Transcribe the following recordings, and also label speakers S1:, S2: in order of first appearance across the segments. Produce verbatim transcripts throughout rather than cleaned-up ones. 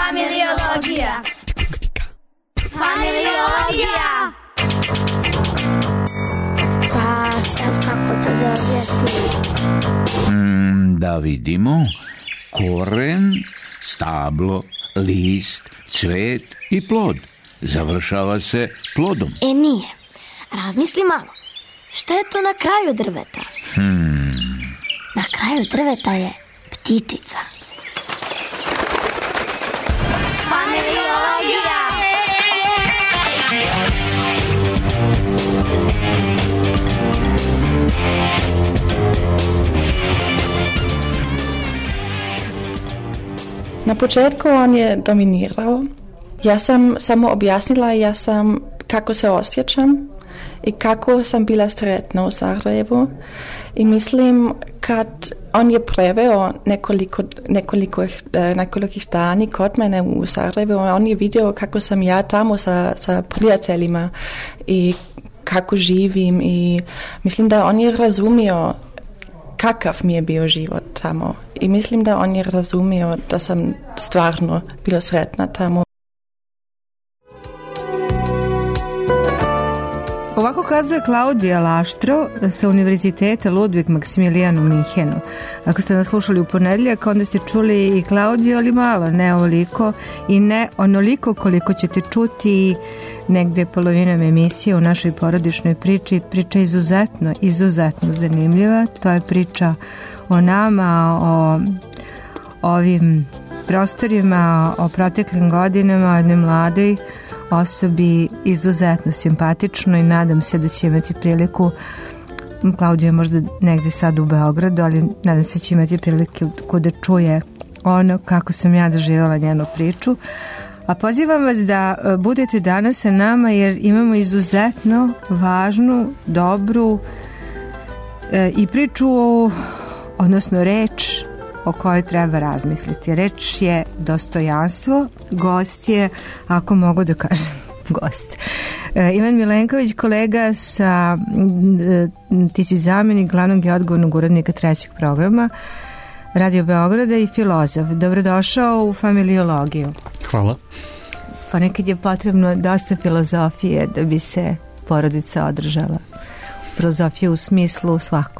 S1: Familiologija. Familiologija.
S2: Pa sad kako to da objasnim?
S3: Mm, da vidimo. Koren, stablo, list, cvet i plod. Završava se plodom.
S2: E nije. Razmisli malo. Šta je to na kraju drveta?
S3: Hmm.
S2: Na kraju drveta je ptičica.
S1: Familiologija.
S4: Na početku on je dominirao. Ja sam samo objasnila ja sam kako se osjećam i kako sam bila sretna u Zagrebu. I mislim kad on je preveo nekoliko, nekoliko, nekoliko dani kod mene u Zagrebu, on je vidio kako sam ja tamo sa, sa prijateljima i kako živim i mislim da on je razumio kakav mi je bio život tamo. I mislim da on je razumio da sam stvarno bila sretna tamo.
S5: Ovako kazuje Klaudija Laštro sa Univerziteta Ludvig Maksimilijan u Minhenu. Ako ste nas slušali u ponedjeljak, onda ste čuli i Klaudiju, ali malo, ne ovoliko i ne onoliko koliko ćete čuti negde polovinom emisije u našoj porodičnoj priči. Priča izuzetno, izuzetno zanimljiva. To je priča o nama, o ovim prostorima, o proteklim godinama, o jednoj mladoj osobi, izuzetno simpatično i nadam se da će imati priliku, Klaudija je možda negde sad u Beogradu, ali nadam se da će imati priliku da čuje ono kako sam ja doživjela njenu priču. A pozivam vas da budete danas sa nama jer imamo izuzetno važnu, dobru e, i priču, odnosno reč o kojoj treba razmisliti. Reč je dostojanstvo, gost je, ako mogu da kažem, gost. E, Ivan Milenković, kolega sa, e, ti si zamjenik glavnog i odgovornog urednika trećeg programa Radio Beograda i filozof. Dobrodošao u Familiologiju.
S6: Hvala.
S5: Ponekad je potrebno dosta filozofije da bi se porodica održala. Filozofija u smislu svako.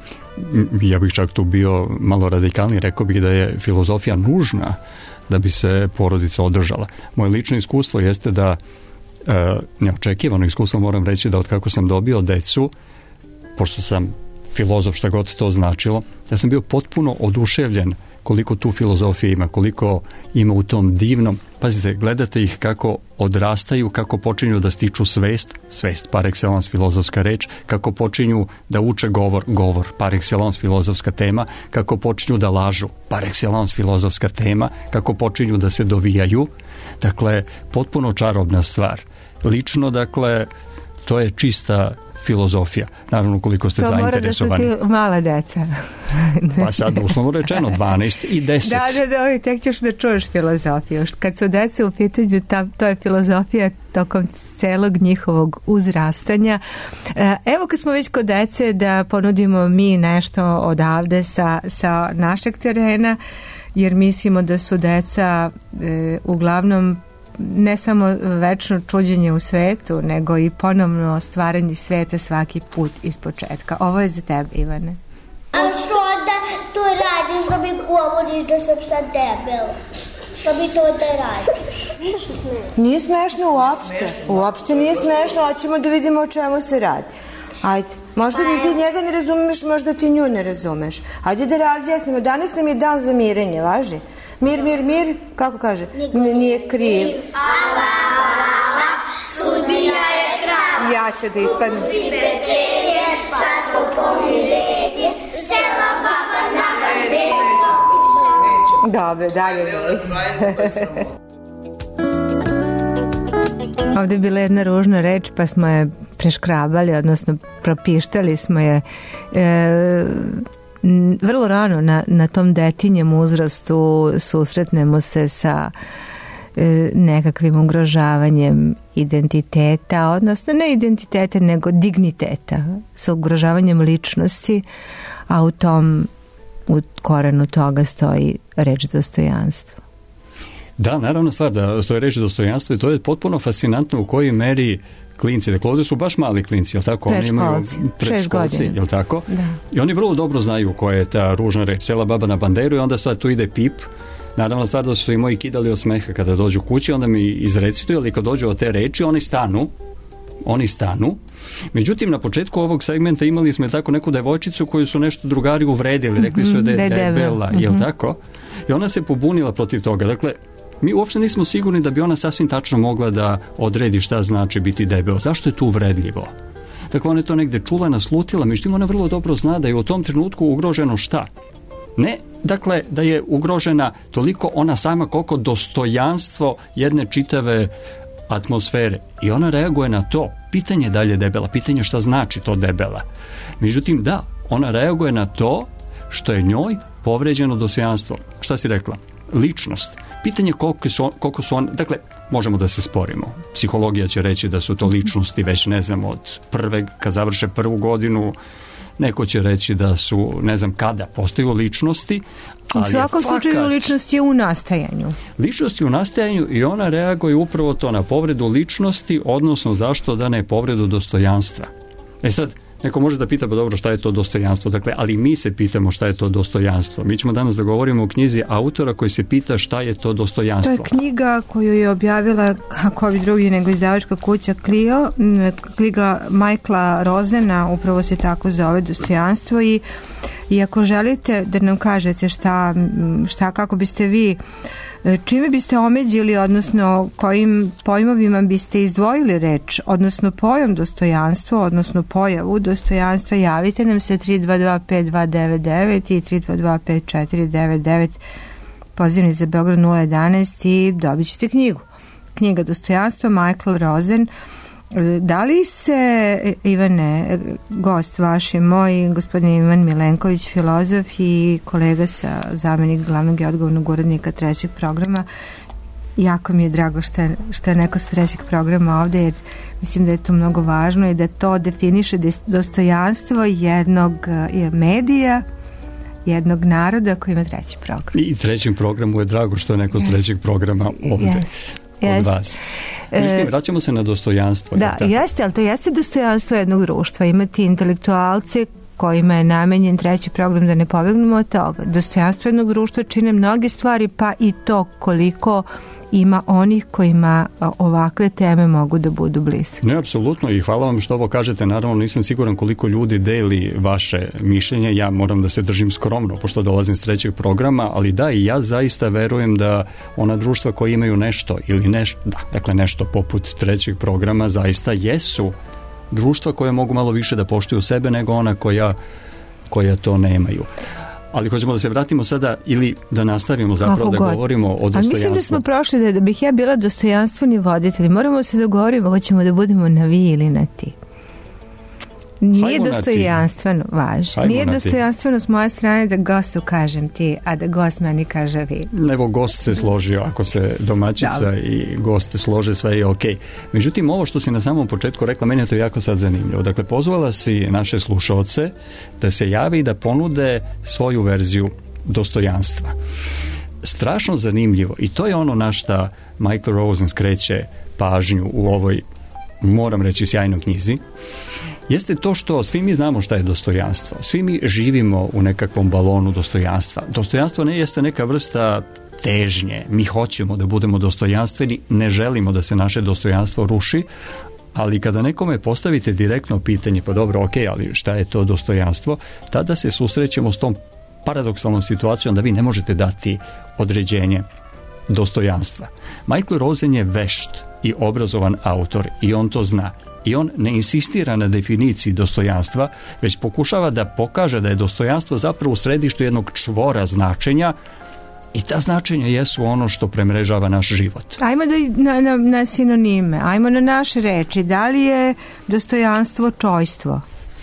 S6: Ja bih čak tu bio malo radikalni, rekao bih da je filozofija nužna da bi se porodica održala. Moje lično iskustvo jeste da, e, neočekivano iskustvo moram reći da od kako sam dobio decu, pošto sam filozof, šta god to značilo, ja sam bio potpuno oduševljen koliko tu filozofije ima, koliko ima u tom divnom. Pazite, gledate ih kako odrastaju, kako počinju da stiču svest, svest par excellence filozofska reč, kako počinju da uče govor, govor par excellence filozofska tema, kako počinju da lažu, par excellence filozofska tema, kako počinju da se dovijaju. Dakle, potpuno čarobna stvar. Lično, dakle, to je čista filozofija. Naravno, koliko ste to zainteresovani.
S5: To mora da su ti mala deca.
S6: Pa sad, uslovno rečeno, dvanaest i deset.
S5: Da, da, da, tek ćeš da čuješ filozofiju. Kad su deca u pitanju, to je filozofija tokom celog njihovog uzrastanja. Evo kad smo već kod dece, da ponudimo mi nešto odavde sa, sa našeg terena, jer mislimo da su deca e, uglavnom ne samo večno čuđenje u svetu, nego i ponovno stvaranje sveta svaki put iz početka. Ovo je za tebe, Ivane.
S7: A što da tu radiš, da mi govoriš da sam sad debela? Što bi to da radiš?
S8: Nije smešno uopšte. Uopšte nije smešno, hoćemo da vidimo o čemu se radi. Ajde, možda ti njega ne razumeš, možda ti nju ne razumeš. Ajde da razjasnimo, danas nam je dan za mirenje, važi? Mir, mir, mir, kako kaže? Nije kriv.
S7: Ala, ala, sudija je krava.
S5: Ja ću da ispadnem.
S7: Ukusi pečenje, slatko pomirenje, sela baba na mandenje.
S5: Dobre, dalje. Ovdje je bila jedna ružna reč, pa smo je preškrabali, odnosno propištali smo je. E, vrlo rano na, na tom detinjem uzrastu susretnemo se sa e, nekakvim ugrožavanjem identiteta, odnosno ne identiteta nego digniteta, sa ugrožavanjem ličnosti, a u tom u korenu toga stoji reč dostojanstvo.
S6: Da, naravno stvar da stoji reći dostojanstvo i to je potpuno fascinantno u kojoj meri klinci, dakle ovdje su baš mali klinci, jel tako?
S5: Predškolci, šest godina.
S6: Jel tako?
S5: Da.
S6: I oni vrlo dobro znaju koja je ta ružna reč, sela baba na banderu i onda sad tu ide pip. Naravno stvar da su se i moji kidali od smeha kada dođu kući, onda mi izrecituju, ali kad dođu od te reči, oni stanu, oni stanu. Međutim, na početku ovog segmenta imali smo tako neku devojčicu koju su nešto drugari uvredili, rekli su da je debela, jel tako? I ona se pobunila protiv toga. Dakle, mi uopšte nismo sigurni da bi ona sasvim tačno mogla da odredi šta znači biti debel. Zašto je to uvredljivo? Dakle, ona je to negde čula, naslutila, međutim ona vrlo dobro zna da je u tom trenutku ugroženo šta? Ne, dakle, da je ugrožena toliko ona sama koliko dostojanstvo jedne čitave atmosfere. I ona reaguje na to. Pitanje je dalje debela, pitanje šta znači to debela. Međutim, da, ona reaguje na to što je njoj povređeno dostojanstvo. Šta si rekla? Ličnost. Pitanje koliko su, koliko su on, dakle, možemo da se sporimo. Psihologija će reći da su to ličnosti već, ne znam, od prveg, kad završe prvu godinu, neko će reći da su, ne znam kada, postaju ličnosti.
S5: U svakom slučaju ličnost je u nastajanju.
S6: Ličnost je u nastajanju i ona reaguje upravo to na povredu ličnosti, odnosno zašto da ne povredu dostojanstva. E sad, neko može da pita, pa dobro, šta je to dostojanstvo? Dakle, ali mi se pitamo šta je to dostojanstvo. Mi ćemo danas da govorimo o knjizi autora koji se pita šta je to dostojanstvo.
S5: To je knjiga koju je objavila, kako ovi drugi nego izdavačka kuća Clio, knjiga Michaela Rosena, upravo se tako zove dostojanstvo i, i ako želite da nam kažete šta, šta kako biste vi čime biste omeđili, odnosno kojim pojmovima biste izdvojili reč, odnosno pojam dostojanstvo, odnosno pojavu dostojanstva, javite nam se tri dva dva pet dva devet devet i tri dva dva pet četiri devet devet, pozivni za Beograd nula jedanaest i dobit ćete knjigu. Knjiga Dostojanstvo, Michael Rosen. Da li se, Ivane, gost vaš je moj, gospodin Ivan Milenković, filozof i kolega sa zamenik glavnog i odgovornog urednika trećeg programa, jako mi je drago što je, što je neko sa trećeg programa ovde, jer mislim da je to mnogo važno i da to definiše dostojanstvo jednog medija, jednog naroda koji ima treći program. I
S6: trećem programu je drago što je neko s trećeg programa ovde. Yes. Od yes. vas. Međutim, vraćamo se na dostojanstvo.
S5: Da, jeste, ali to jeste dostojanstvo jednog društva. Imati intelektualce kojima je namenjen treći program, da ne pobegnemo od toga. Dostojanstvo jednog društva čine mnoge stvari, pa i to koliko ima onih kojima ovakve teme mogu da budu bliske.
S6: Ne, apsolutno, i hvala vam što ovo kažete. Naravno, nisam siguran koliko ljudi deli vaše mišljenje. Ja moram da se držim skromno, pošto dolazim s trećeg programa, ali da, i ja zaista verujem da ona društva koji imaju nešto ili nešto, da, dakle nešto poput trećeg programa, zaista jesu društva koje mogu malo više da poštuju sebe nego ona koja, koja to nemaju. Ali hoćemo da se vratimo sada ili da nastavimo zapravo da govorimo o dostojanstvu.
S5: Ali mislim da smo prošli da, da bih ja bila dostojanstveni voditelj. Moramo se dogovoriti, hoćemo da budemo na vi ili na ti. Nije dostojanstveno, važno. Nije dostojanstveno s moje strane da gostu kažem ti, a da gost meni kaže vi.
S6: Evo, gost se složio, ako se domaćica da. I gost se slože, sve je okej. Međutim, ovo što si na samom početku rekla, meni je to jako sad zanimljivo. Dakle, pozvala si naše slušaoce da se jave i da ponude svoju verziju dostojanstva. Strašno zanimljivo, i to je ono na šta Michael Rosen skreće pažnju u ovoj, moram reći, sjajnoj knjizi, jeste to što svi mi znamo šta je dostojanstvo. Svi mi živimo u nekakvom balonu dostojanstva. Dostojanstvo ne jeste neka vrsta težnje. Mi hoćemo da budemo dostojanstveni, ne želimo da se naše dostojanstvo ruši, ali kada nekome postavite direktno pitanje, pa dobro, ok, ali šta je to dostojanstvo, tada se susrećemo s tom paradoksalnom situacijom da vi ne možete dati određenje dostojanstva. Michael Rosen je vešt i obrazovan autor i on to zna. I on ne insistira na definiciji dostojanstva, već pokušava da pokaže da je dostojanstvo zapravo u središtu jednog čvora značenja i ta značenja jesu ono što premrežava naš život.
S5: Ajmo da na, na, na sinonime, ajmo na naše reči. Da li je dostojanstvo čojstvo?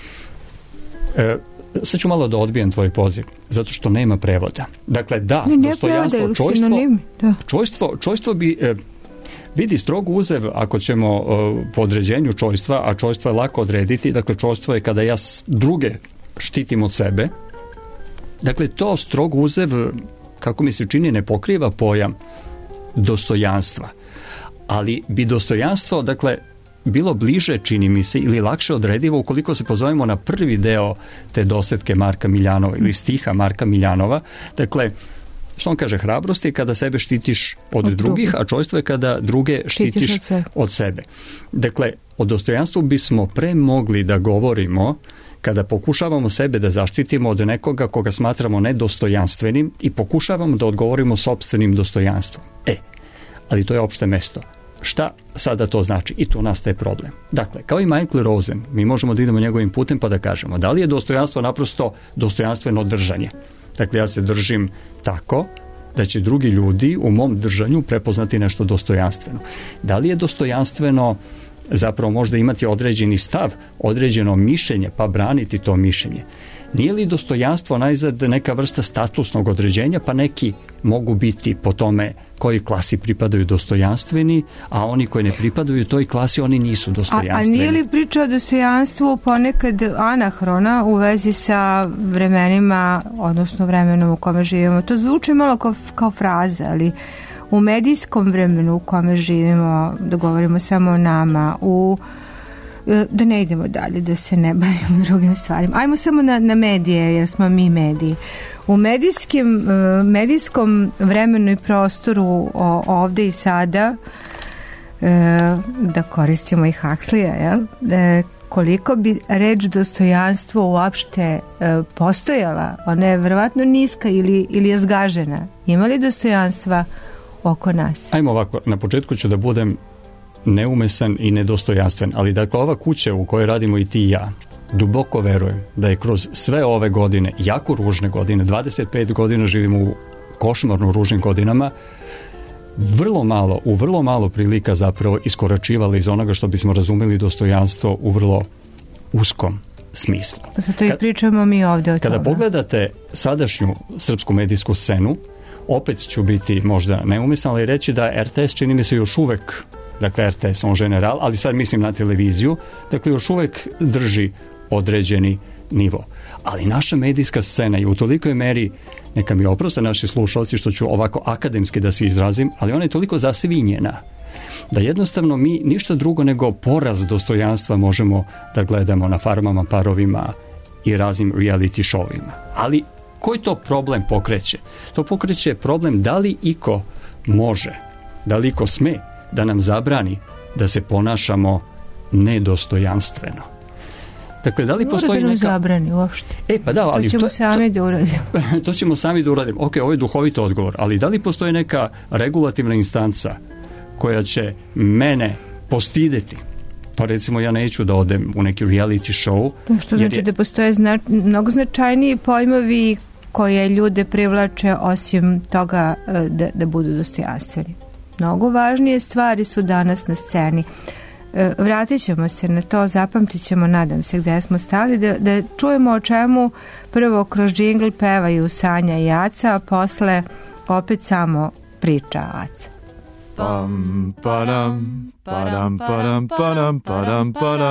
S6: E, sad ću malo da odbijem tvoj poziv, zato što nema prevoda. Dakle, da, ne, dostojanstvo, prevoda, čojstvo, da. čojstvo, čojstvo bi... E, vidi, strogo uzev, ako ćemo uh, po određenju čojstva, a čojstvo je lako odrediti, dakle čojstvo je kada ja druge štitim od sebe, dakle to strogo uzev, kako mi se čini, ne pokriva pojam dostojanstva. Ali bi dostojanstvo, dakle, bilo bliže, čini mi se, ili lakše odredivo ukoliko se pozovemo na prvi deo te dosetke Marka Miljanova ili stiha Marka Miljanova. Dakle, što on kaže, hrabrost je kada sebe štitiš od, od drugih, a čojstvo je kada druge štitiš, štitiš od, sebe. od sebe. Dakle, o dostojanstvu bismo pre mogli da govorimo kada pokušavamo sebe da zaštitimo od nekoga koga smatramo nedostojanstvenim i pokušavamo da odgovorimo sopstvenim dostojanstvom. E, ali to je opšte mesto. Šta sada to znači? I tu nastaje problem. Dakle, kao i Michael Rosen, mi možemo da idemo njegovim putem pa da kažemo da li je dostojanstvo naprosto dostojanstveno držanje. Dakle, ja se držim tako da će drugi ljudi u mom držanju prepoznati nešto dostojanstveno. Da li je dostojanstveno zapravo možda imati određeni stav, određeno mišljenje, pa braniti to mišljenje? Nije li dostojanstvo najzad neka vrsta statusnog određenja, pa neki mogu biti po tome koji klasi pripadaju dostojanstveni, a oni koji ne pripadaju toj klasi, oni nisu dostojanstveni.
S5: A, a nije li priča o dostojanstvu ponekad anahrona u vezi sa vremenima, odnosno vremenom u kome živimo? To zvuči malo kao, kao fraza, ali u medijskom vremenu u kome živimo, da govorimo samo o nama, u da ne idemo dalje, da se ne bavimo drugim stvarima. Ajmo samo na, na medije, jer smo mi mediji. U medijskim, medijskom vremenu i prostoru o, ovde i sada, da koristimo i Huxleya, jel? Koliko bi reč dostojanstvo uopšte postojala, ona je verovatno niska ili, ili je zgažena. Ima li dostojanstva oko nas?
S6: Ajmo ovako, na početku ću da budem neumesan i nedostojanstven, ali dakle ova kuća u kojoj radimo i ti i ja, duboko verujem da je kroz sve ove godine, jako ružne godine, dvadeset pet godina živimo u košmarno ružnim godinama, vrlo malo, u vrlo malo prilika zapravo iskoračivali iz onoga što bismo razumeli dostojanstvo u vrlo uskom smislu.
S5: Zato i pričamo mi ovde o
S6: Kada
S5: tome.
S6: pogledate sadašnju srpsku medijsku scenu, opet ću biti možda neumesan, ali reći da R T S čini mi se još uvek, dakle R T S on general, ali sad mislim na televiziju, dakle još uvek drži određeni nivo. Ali naša medijska scena je u tolikoj meri, neka mi oproste naši slušalci što ću ovako akademski da se izrazim, ali ona je toliko zasvinjena da jednostavno mi ništa drugo nego poraz dostojanstva možemo da gledamo na Farmama, Parovima i raznim reality showima. Ali koji to problem pokreće? To pokreće problem da li iko može, da li iko sme da nam zabrani da se ponašamo nedostojanstveno. Dakle, da li postoji
S5: neka...
S6: zabrani
S5: uopšte.
S6: E, pa da, ali
S5: to ćemo to, sami da uradimo.
S6: To ćemo sami da uradimo. Ok, ovo je duhovito odgovor, ali da li postoji neka regulativna instanca koja će mene postideti? Pa recimo ja neću da odem u neki reality show.
S5: Što znači je... da postoje zna... mnogo značajniji pojmovi koje ljude privlače osim toga da, da budu dostojanstveni. Mnogo važnije stvari su danas na sceni. Vratit ćemo se na to, zapamtit ćemo, nadam se, gde smo stali, da, da čujemo o čemu prvo kroz džingl pevaju Sanja i Aca, a posle opet samo priča Aca.
S1: Pam, padam, padam, padam, padam, padam,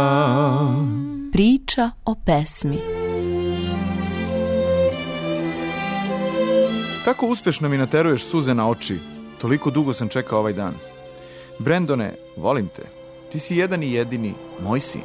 S1: padam.
S9: Priča o pesmi.
S1: Tako uspešno mi nateruješ suze na oči. Toliko dugo sam čekao ovaj dan. Brendone, volim te. Ti si jedan i jedini moj sin.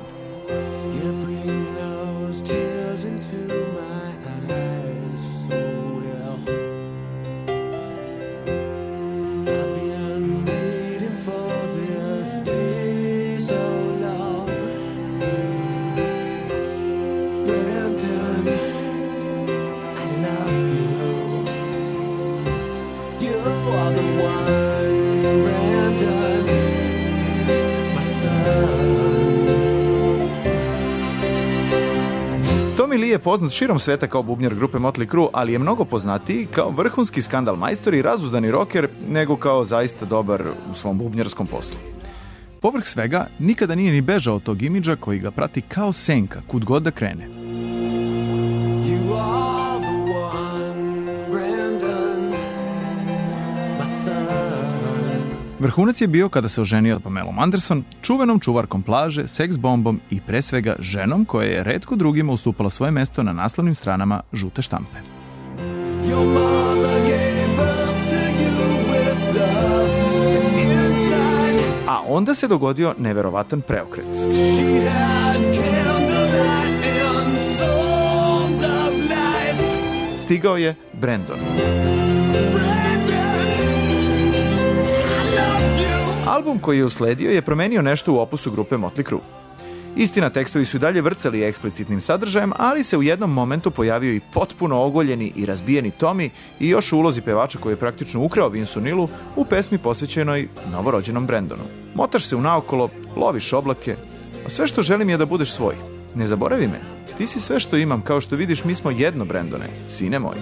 S1: Tommy Lee je poznat širom sveta kao bubnjar grupe Motley Crue, ali je mnogo poznatiji kao vrhunski skandal majstor i razuzdani roker nego kao zaista dobar u svom bubnjarskom poslu. Povrh svega, nikada nije ni bežao od tog imidža koji ga prati kao senka kud god da krene. Vrhunac je bio kada se oženio Pamelom Anderson, čuvenom čuvarkom plaže, seks bombom i pre svega ženom koja je retko drugima ustupala svoje mesto na naslovnim stranama žute štampe. Your mother gave birth to you with love. onda se dogodio neverovatan preokret. Stigao je Brandon. Album koji je usledio je promenio nešto u opusu grupe Motley Crue. Istina, tekstovi su dalje vrcali eksplicitnim sadržajem, ali se u jednom momentu pojavio i potpuno ogoljeni i razbijeni Tommy i još u ulozi pevača koji je praktično ukrao Vincu Neilu u pesmi posvećenoj novorođenom Brandonu. Motaš se u naokolo, loviš oblake, a sve što želim je da budeš svoj. Ne zaboravi me, ti si sve što imam, kao što vidiš mi smo jedno, Brandone, sine moj.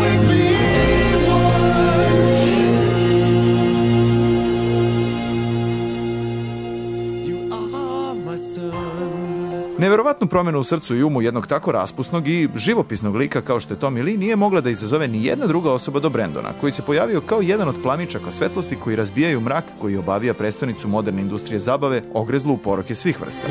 S1: Neverovatnu promjenu u srcu i umu jednog tako raspusnog i živopisnog lika kao što je Tommy Lee nije mogla da izazove ni jedna druga osoba do Brandona, koji se pojavio kao jedan od plamičaka svetlosti koji razbijaju mrak koji obavija prestonicu moderne industrije zabave, ogrezlu u poroke svih vrsta.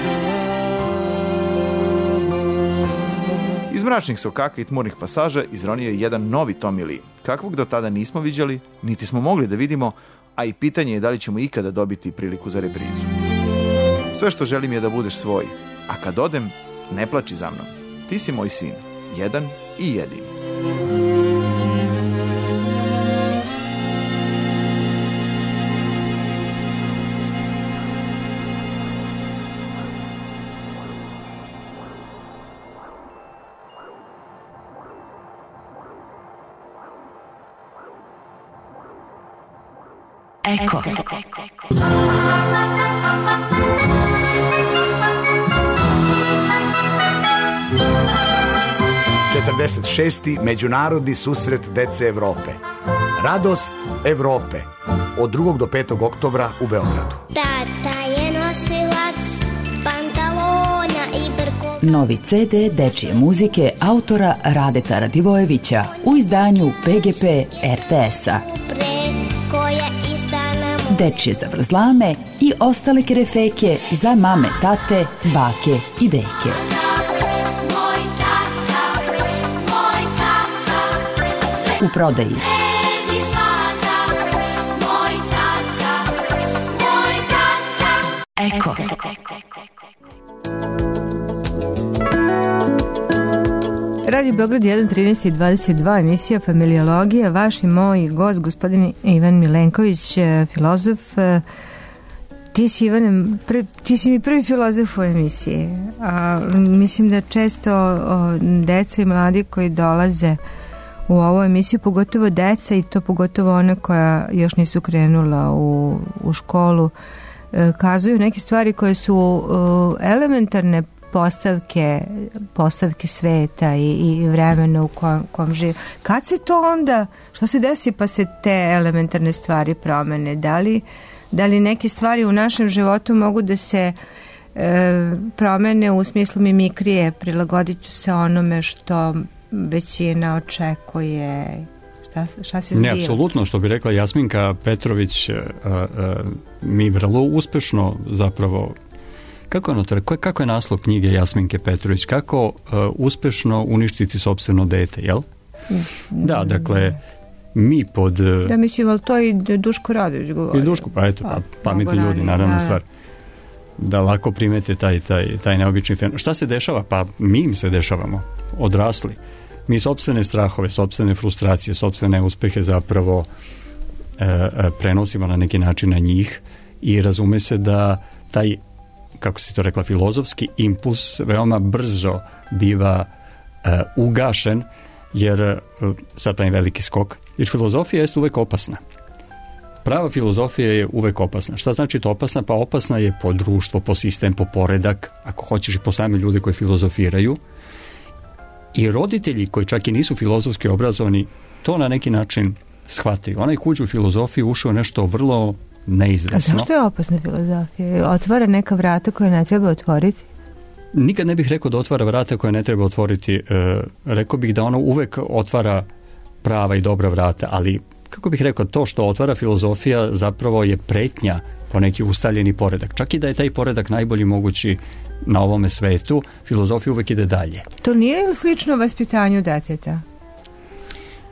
S1: Iz mračnih sokaka i tmurnih pasaža izronio je jedan novi Tommy Lee, kakvog do tada nismo viđali, niti smo mogli da vidimo, a i pitanje je da li ćemo ikada dobiti priliku za reprizu. Sve što želim je da budeš svoj, a kad odem, ne plači za mnom. Ti si moj sin, jedan i jedini.
S9: Eko.
S10: četrdeset šesti. Međunarodni susret dece Evrope. Radost Evrope. Od drugog do petog oktobra u Beogradu.
S7: Tata je nosilac pantalona i brko...
S9: Novi ce de dečije muzike autora Radeta Radivojevića u izdanju pe ge pe er te esa. Dečije zavrzlame i ostale kerefeke za mame, tate, bake i deke. U prodaji. Eko.
S5: Radio Beograd jedan trinaest i dvadeset dva, emisija Familiologija, vaš i moj gost, gospodin Ivan Milenković, filozof. Ti si, Ivane, prvi, ti si mi prvi filozof u emisiji. A, mislim da često o, deca i mladi koji dolaze u ovu emisiju, pogotovo deca i to pogotovo one koja još nisu krenula u, u školu, e, kazuju neke stvari koje su e, elementarne postavke, postavke sveta i, i vremena u kom, kom žive. Kad se to onda, što se desi pa se te elementarne stvari promene? Da li, da li neke stvari u našem životu mogu da se e, promene u smislu mimikrije, prilagodit ću se onome što većina očekuje, šta, šta se zbiva?
S6: Ne, apsolutno, što bi rekla Jasminka Petrović, a, a, mi vrlo uspešno zapravo, kako je, kako je naslov knjige Jasminke Petrović, kako uh, uspešno uništiti sopstveno dete, jel? Da, dakle, mi pod...
S5: Da, mislim, ali to i Duško Radović govori.
S6: I Duško, pa eto, pa, pametni ljudi, naravno da, stvar. Da lako primete taj, taj, taj neobični fenomen. Šta se dešava? Pa mi im se dešavamo, odrasli. Mi sopstvene strahove, sopstvene frustracije, sopstvene uspehe zapravo e, e, prenosimo na neki način na njih i razume se da taj, kako si to rekla, filozofski impuls veoma brzo biva e, ugašen, jer e, sad taj veliki skok, jer filozofija je uvek opasna. Prava filozofija je uvek opasna. Šta znači to opasna? Pa opasna je po društvo, po sistem, po poredak, ako hoćeš i po same ljude koji filozofiraju. I roditelji koji čak i nisu filozofski obrazovani, to na neki način shvataju. Onaj kuđu u filozofiju ušao nešto vrlo neizvesno.
S5: A zašto je opasna filozofija? Otvara neka vrata koje ne treba otvoriti?
S6: Nikad ne bih rekao da otvara vrata koje ne treba otvoriti. E, rekao bih da ono uvek otvara prava i dobra vrata, ali kako bih rekao, to što otvara filozofija zapravo je pretnja po neki ustaljeni poredak. Čak i da je taj poredak najbolji mogući na ovome svetu, filozofija uvek ide dalje.
S5: To nije slično vaspitanju deteta?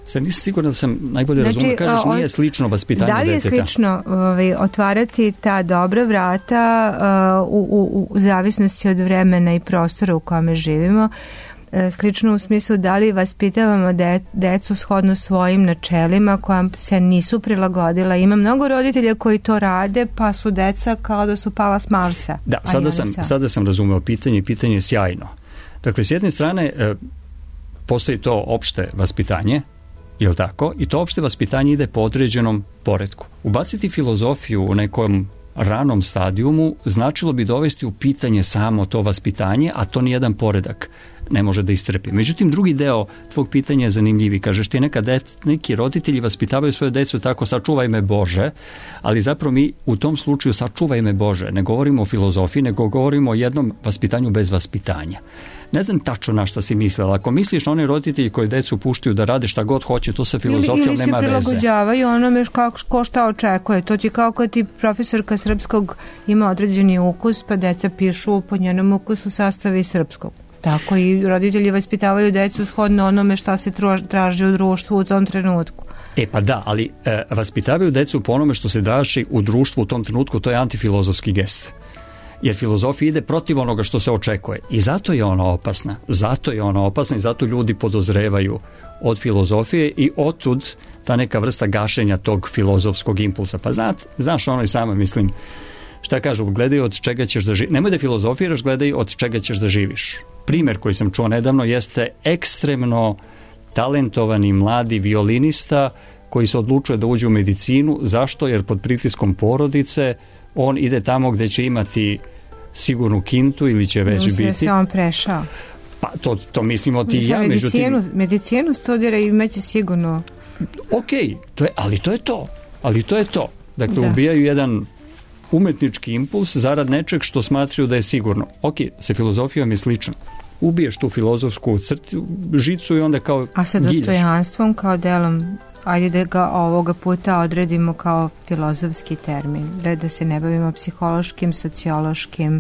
S6: Sad nisam siguran da sam najbolje znači, razumio. Kažeš,
S5: o,
S6: nije slično vaspitanje deteta.
S5: Da li je
S6: deteta?
S5: slično ovaj, otvarati ta dobra vrata uh, u, u, u zavisnosti od vremena i prostora u kome živimo? Slično u smislu da li vaspitavamo de, decu shodno svojim načelima koja se nisu prilagodila. Ima mnogo roditelja koji to rade, pa su deca kao da su pala s Marsa.
S6: Da, sada sam, sada sam razumeo pitanje i pitanje je sjajno. Dakle, s jedne strane e, postoji to opšte vaspitanje, je li tako? I to opšte vaspitanje ide po određenom poretku. Ubaciti filozofiju u nekom ranom stadijumu značilo bi dovesti u pitanje samo to vaspitanje, a to nijedan poredak ne može da istrpi. Međutim, drugi deo tvog pitanja je zanimljivi. Kažeš ti neka dec, neki roditelji vaspitavaju svoje decu tako sačuvaj me Bože, ali zapravo mi u tom slučaju sačuvaj me Bože. Ne govorimo o filozofiji, nego govorimo o jednom vaspitanju bez vaspitanja. Ne znam tačno na šta si mislila. Ako misliš na one roditelji koji decu puštaju da rade šta god hoće, to sa filozofijom
S5: ili, ili
S6: nema veze.
S5: Ili se prilagođavaju onome kako, ko šta očekuje. To ti kao kad ti profesorka srpskog ima određeni ukus, pa deca pišu po njenom ukusu sastave iz srpskog. Tako i roditelji vaspitavaju decu shodno onome šta se traži u društvu u tom trenutku.
S6: E pa da, ali e, vaspitavaju decu po onome što se traži u društvu u tom trenutku, to je antifilozofski gest. Jer filozofija ide protiv onoga što se očekuje. I zato je ona opasna. Zato je ona opasna i zato ljudi podozrevaju od filozofije i otud ta neka vrsta gašenja tog filozofskog impulsa. Pa znat, znaš ono i samo mislim, šta kažu, gledaj od čega ćeš da živiš. Nemoj da filozofiraš, gledaj od čega ćeš da živiš. Primer koji sam čuo nedavno jeste ekstremno talentovani mladi violinista koji se odlučuje da uđe u medicinu. Zašto? Jer pod pritiskom porodice on ide tamo gde će imati sigurnu kintu ili će već
S5: Mislim
S6: biti.
S5: Da se on prešao.
S6: Pa to, to mislimo ti i ja.
S5: Medicinu,
S6: međutim,
S5: medicinu studira i imaće sigurno.
S6: Ok, to je, ali to je to. Ali to je to. Dakle, da. Ubijaju jedan umetnički impuls zarad nečeg što smatraju da je sigurno. Ok, sa filozofijom je slično. Ubiješ tu filozofsku crtu, žicu i onda kao
S5: A sa dostojanstvom kao delom, ajde da ga ovoga puta odredimo kao filozofski termin, da, da se ne bavimo psihološkim, sociološkim,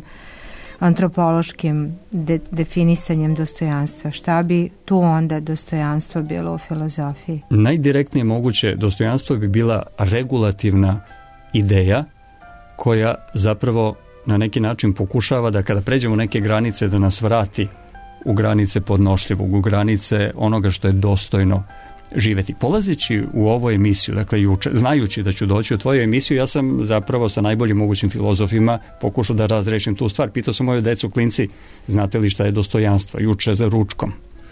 S5: antropološkim de, definisanjem dostojanstva. Šta bi tu onda dostojanstvo bilo u filozofiji?
S6: Najdirektnije moguće dostojanstvo bi bila regulativna ideja koja zapravo na neki način pokušava da kada pređemo neke granice da nas vrati u granice podnošljivog, u granice onoga što je dostojno živeti. Polazeći u ovu emisiju, dakle juče, znajući da ću doći u tvoju emisiju, ja sam zapravo sa najboljim mogućim filozofima pokušao da razrešim tu stvar. Pitao sam moju decu, klinci, znate li šta je dostojanstvo? Juče za ručkom.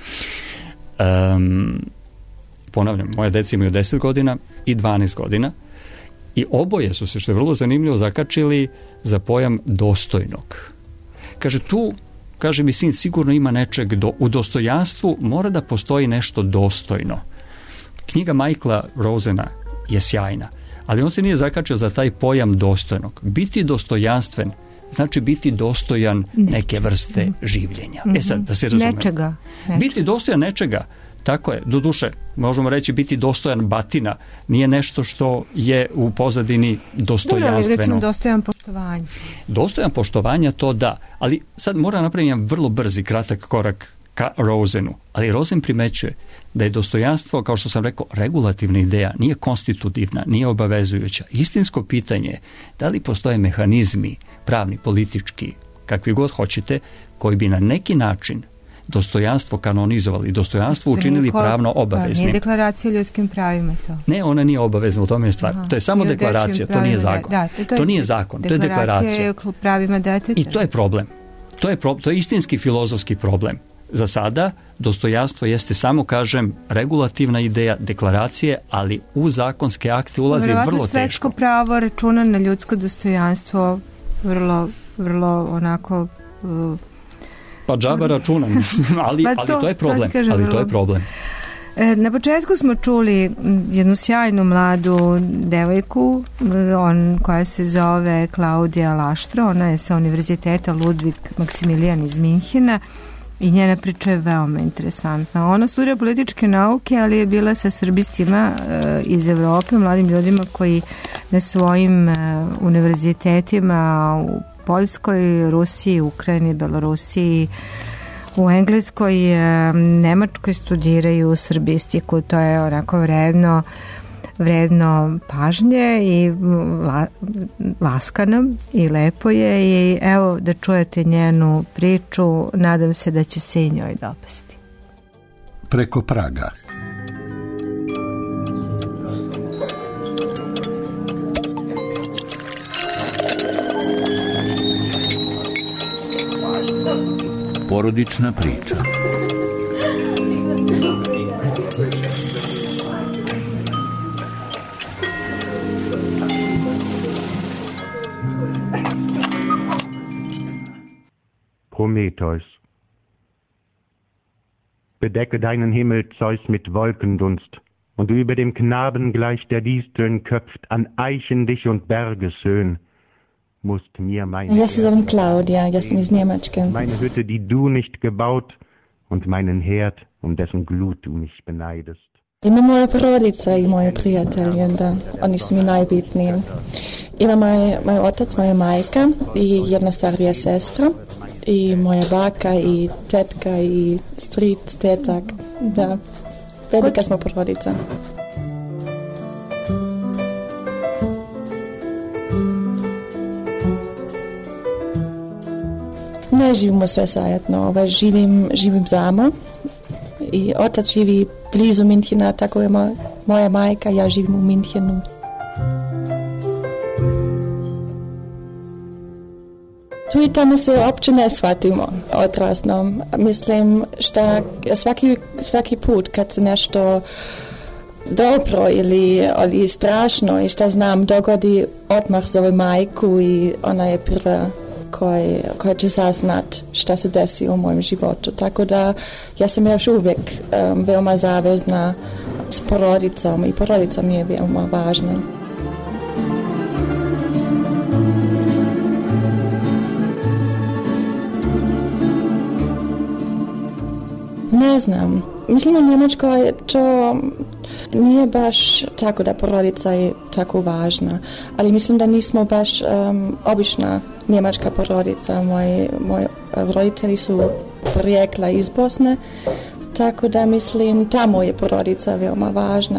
S6: Um, ponavljam, moje deci imaju deset godina i dvanaest godina i oboje su se, što je vrlo zanimljivo, zakačili za pojam dostojnog. Kaže, tu, kaže mi sin, sigurno ima nečeg, do, u dostojanstvu mora da postoji nešto dostojno. Knjiga Michaela Rosena je sjajna, ali on se nije zakačio za taj pojam dostojnog. Biti dostojanstven znači biti dostojan neke vrste življenja. E sad, da se razumemo.
S5: Nečega.
S6: Nečega. Biti dostojan nečega, tako je, do duše, možemo reći biti dostojan batina, nije nešto što je u pozadini dostojanstveno.
S5: Dobro, ali recimo dostojan poštovanja.
S6: Dostojan poštovanja, to da, ali sad moram napraviti jedan vrlo brzi, kratak korak ka Rosenu, ali Rosen primećuje da je dostojanstvo, kao što sam rekao, regulativna ideja, nije konstitutivna, nije obavezujuća. Istinsko pitanje je da li postoje mehanizmi, pravni, politički, kakvi god hoćete, koji bi na neki način dostojanstvo kanonizovali, dostojanstvo učinili pravno obaveznim.
S5: Nije deklaracija o ljudskim pravima to?
S6: Ne, ona nije obavezna, u tome je stvar. Aha, to je samo deklaracija, to nije zakon. Da, to, to, to nije zakon, to je deklaracija.
S5: Deklaracija o pravima deteta.
S6: I to je problem. To je, pro, to je istinski filozofski problem. Za sada dostojanstvo jeste samo, kažem, regulativna ideja deklaracije, ali u zakonske akte ulazi vrlo teško.
S5: Vjerovatno svetsko pravo računa na ljudsko dostojanstvo vrlo, vrlo onako... Uh,
S6: pa džaba računam, ali,
S5: pa to,
S6: ali to je problem.
S5: Kažem,
S6: ali
S5: vrlo...
S6: to je problem.
S5: Na početku smo čuli jednu sjajnu mladu devojku, on, koja se zove Klaudija Laštro, ona je sa Univerziteta Ludvig Maksimilijan iz Minhena i njena priča je veoma interesantna. Ona studira političke nauke, ali je bila sa srbistima e, iz Evrope, mladim ljudima koji na svojim e, univerzitetima u Poljskoj, Rusiji, Ukrajini, Belorusiji, u Engleskoj, e, Nemačkoj studiraju srbistiku, to je onako vredno vredno pažnje i la, laskano i lepo je i evo da čujete njenu priču, nadam se da će se i njoj dopasti.
S11: Preko praga.
S3: Porodična priča.
S12: Prometheus. Bedecke deinen Himmel, Zeus, mit Wolkendunst, und über dem Knaben gleich der Disteln köpft, an Eichen dich und Berge schön, musst mir meine...
S4: Ja se zovem Claudia, ja sam iz Njemačke.
S12: Meine Hütte, die du nicht gebaut, und meinen Herd, um dessen Glut du mich beneidest.
S4: Ima moja porodica i moje prijatelje, da, oni su mi najbitniji. Ima moj, moj otac, moja majka i jedna starija sestra i moja baka i tetka i stric, tetak, da, velika smo porodica. Ne živimo sve zajedno, ovaj, živim, živim sama i otac živi blizu Minhena, tako je moja, moja majka, ja živim u Minhenu. Tu i tamo se uopće ne shvatimo odrasno. Mislim, šta svaki, svaki put kad se nešto dobro ili, ili strašno i šta znam dogodi, odmah zove majku i ona je prva Koji, koja će saznat šta se desi u mojem životu. Tako da ja sam još uvijek um, veoma zavezna s porodicom i porodica mi je veoma važna. Ne znam. Mislim, u Njemačkoj to nije baš tako da porodica je tako važna, ali mislim da nismo baš um, obična njemačka porodica. Moji, moji roditelji su porijekla iz Bosne, tako da mislim tamo je porodica veoma važna.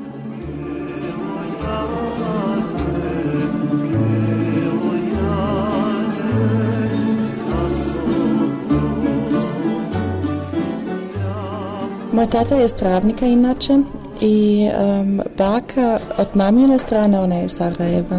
S4: Moj tata je iz Travnika inače i um, baka od mamine strane, ona je iz Sarajeva.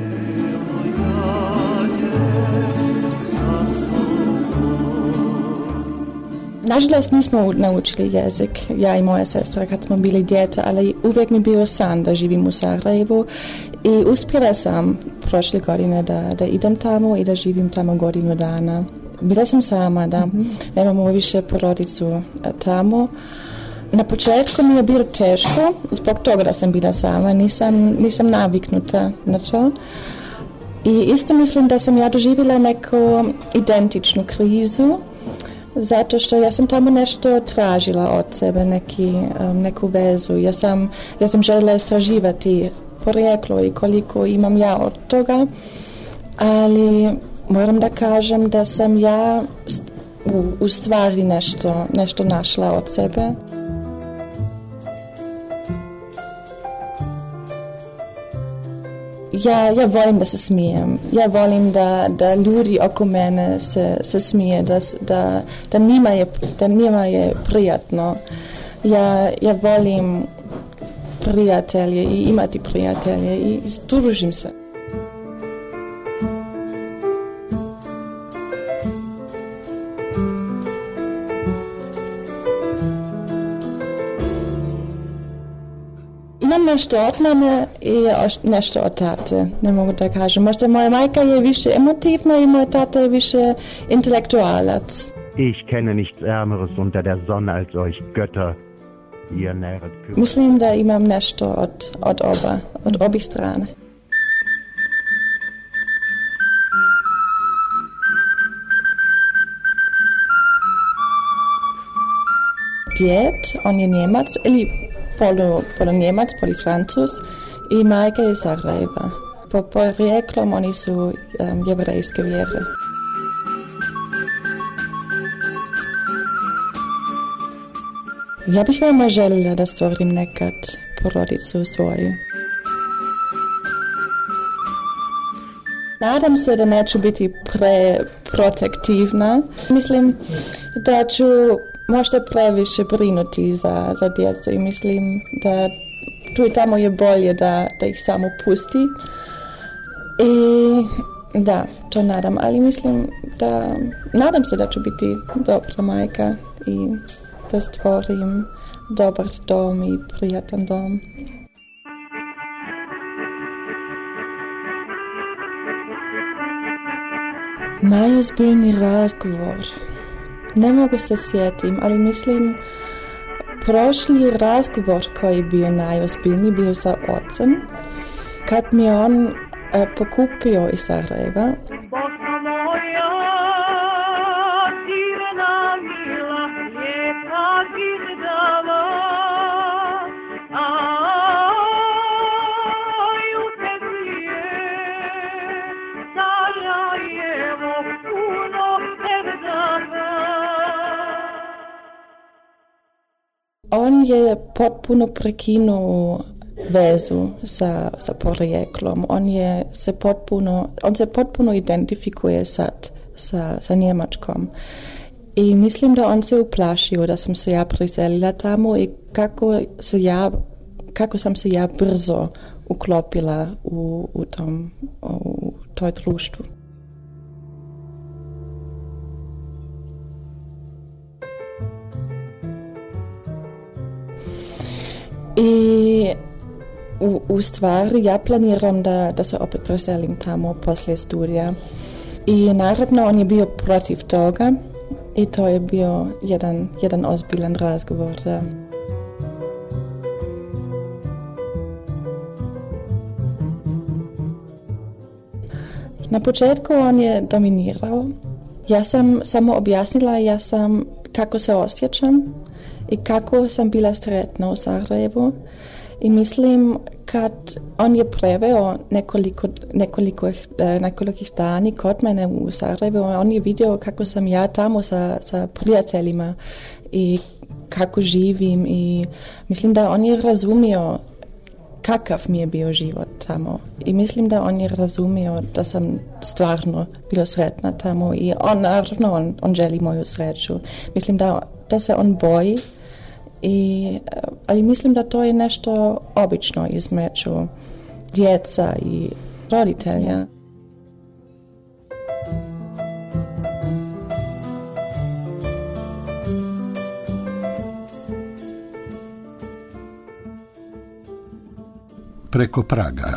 S4: Nažalost nismo naučili jezik, ja i moja sestra kad smo bili djeta, ali uvijek mi bio san da živim u Sarajevu i uspjela sam prošle godine da, da idem tamo i da živim tamo godinu dana. Bila sam sama, da, mm-hmm. nemamo više porodicu tamo. Na početku mi je bilo teško, zbog toga da sam bila sama, nisam, nisam naviknuta na to. I isto mislim da sam ja doživjela neku identičnu krizu, zato što ja sam tamo nešto tražila od sebe, neki, um, neku vezu. Ja sam, ja sam željela istraživati porijeklo i koliko imam ja od toga, ali moram da kažem da sam ja u, u stvari nešto, nešto našla od sebe. Ja, ja volim da se smijem. Ja volim da, da ljudi oko mene se, se smije, da, da, da, njima je, da njima je prijatno. Ja, ja volim prijatelje i imati prijatelje i družim se. Imam nešto od mame i nešto od tate, ne mogu da kažem. Možda moja majka je više emotivna i moj tata je više intelektualac.
S12: Ich kenne nichts Ärmeres unter der Sonne als euch Götter. Ihr nähret Kühe.
S4: Mislim da imam nešto od, od oba, od obih strane. Djed, on je Njemac, ili polu, polu Njemac, polu Francuz i majka je Sarajeva. Po porijeklom oni su um, jevrejske vjere. Ja bih veoma željela da stvorim nekad porodicu svoju. Nadam se da neću biti preprotektivna. Mislim da ću možda previše brinuti za, za djecu i mislim da tu i tamo je bolje da, da ih samo pusti. I da, to nadam, ali mislim da nadam se da ću biti dobra majka i da stvorim dobar dom i prijatan dom. Najozbiljniji razgovor. Ne mogu se sjetim, ali mislim prošli razgovor koji je bio najozbiljniji bio sa ocem kad mi je on e, pokupio iz Sarajeva. On je potpuno prekinuo vezu sa, sa porijeklom. On je se potpuno, on se potpuno identifikuje sad sa, sa Njemačkom. I mislim da on se uplašio da sam se ja priselila tamo i kako, se ja, kako sam se ja brzo uklopila u, u, tom, u toj društvu. I u, u stvari ja planiram da, da se opet preselim tamo poslije studija. I naravno on je bio protiv toga i to je bio jedan, jedan ozbiljan razgovor. Da. Na početku on je dominirao. Ja sam samo objasnila ja sam kako se osjećam i kako sam bila sretna u Sarajevu. I mislim kad on je preveo nekoliko, nekoliko, nekoliko dani kod mene u Sarajevu, on je vidio kako sam ja tamo sa, sa prijateljima i kako živim i mislim da on je razumio kakav mi je bio život tamo. I mislim da on je razumio da sam stvarno bila sretna tamo i on naravno on, on želi moju sreću. Mislim da, da se on boji. I, ali mislim da to je nešto obično između djeca i roditelja.
S11: Preko praga.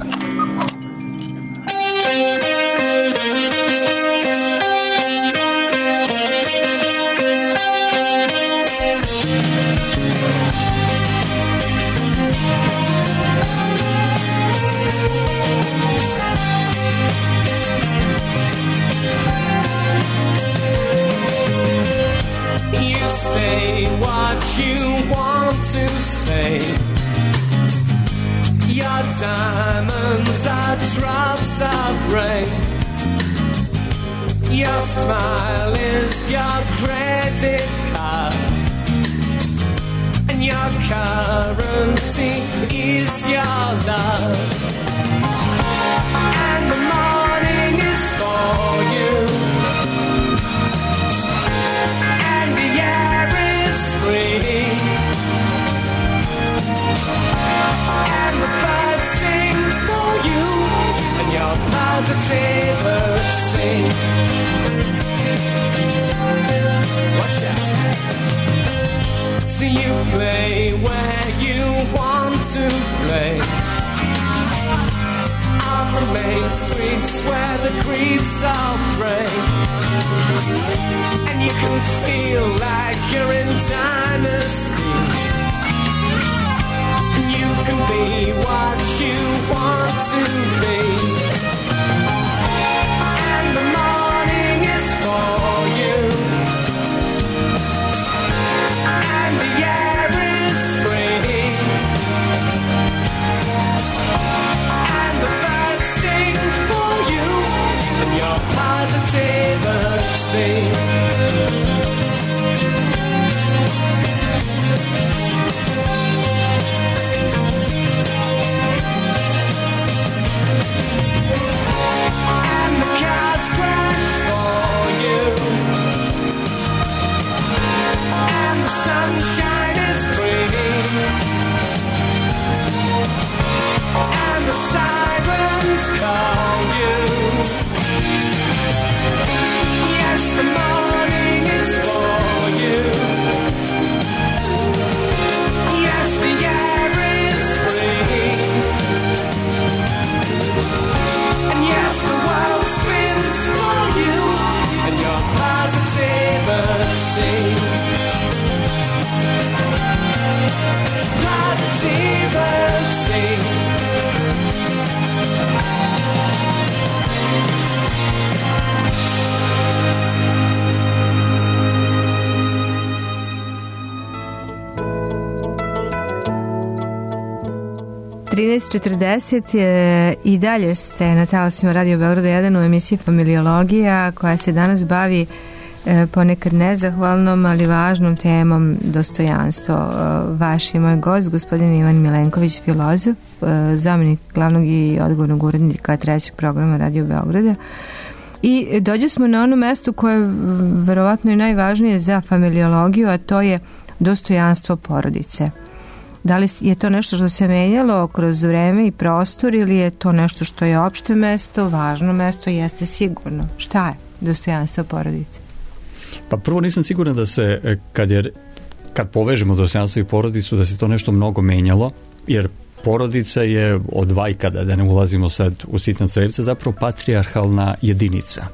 S13: Diamonds are drops of rain. Your smile is your credit card, and your currency is your love. And the morning is for you, and the air is free, and the birds sing for you, and your positivity. Watch out. So you play where you want to play, on the main streets where the creeps all pray, and you can feel like you're in dynasty. You can be what you want to be, and the morning is for you, and the air is free, and the birds sing for you, and your positivity.
S5: trinaest četrdeset je, i dalje ste na talasima Radio Beograda jedan u emisiji Familiologija, koja se danas bavi e, ponekad nezahvalnom, ali važnom temom dostojanstvo. E, vaš je moj gost, gospodin Ivan Milenković, filozof, e, zamenik glavnog i odgovornog urednika trećeg programa Radio Beograda. I dođe smo na ono mesto koje je verovatno i najvažnije za familiologiju, a to je dostojanstvo porodice. Da li je to nešto što se menjalo kroz vreme i prostor, ili je to nešto što je opšte mesto, važno mesto? Jeste sigurno. Šta je dostojanstvo porodice?
S6: Pa prvo, nisam siguran da se, kad, je, kad povežemo dostojanstvo i porodicu, da se to nešto mnogo menjalo, jer porodica je od vajkada, da ne ulazimo sad u sitna crevca, zapravo patrijarhalna jedinica.